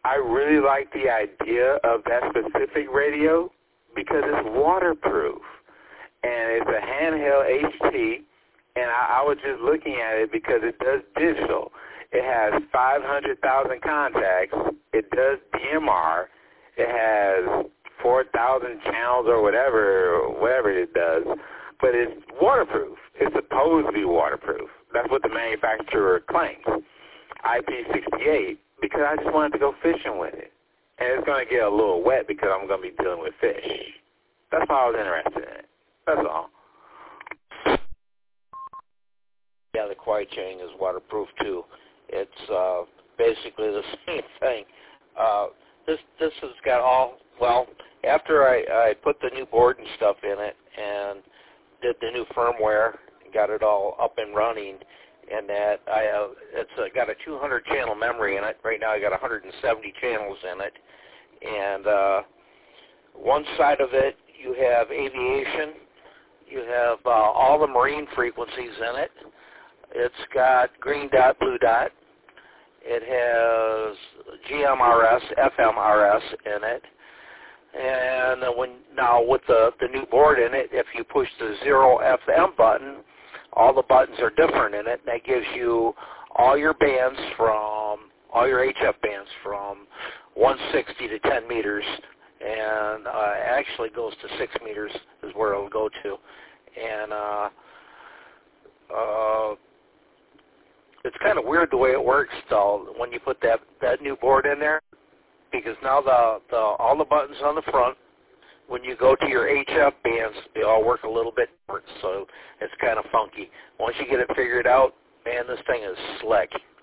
I really like the idea of that specific radio because it's waterproof. And it's a handheld HT, and I was just looking at it because it does digital. It has 500,000 contacts. It does DMR. It has 4,000 channels or whatever it does. But it's waterproof. It's supposed to be waterproof. That's what the manufacturer claims. IP68, because I just wanted to go fishing with it. And it's going to get a little wet because I'm going to be dealing with fish. That's why I was interested in it. That's all. Yeah, the Quiet-Chang is waterproof too. It's basically the same thing. This has got all, well, after I put the new board and stuff in it and did the new firmware and got it all up and running, and that it's got a 200 channel memory in it. Right now I got 170 channels in it, and one side of it you have aviation, you have all the marine frequencies in it. It's got green dot, blue dot. It has GMRS, FMRS in it. And now with the new board in it, if you push the 0 FM button, all the buttons are different in it, and that gives you all your bands from, all your HF bands from 160 to 10 meters, and actually goes to 6 meters is where it'll go to. And it's kind of weird the way it works, though, when you put that new board in there, because now all the buttons on the front, when you go to your HF bands, they all work a little bit different, so it's kind of funky. Once you get it figured out, man, this thing is slick.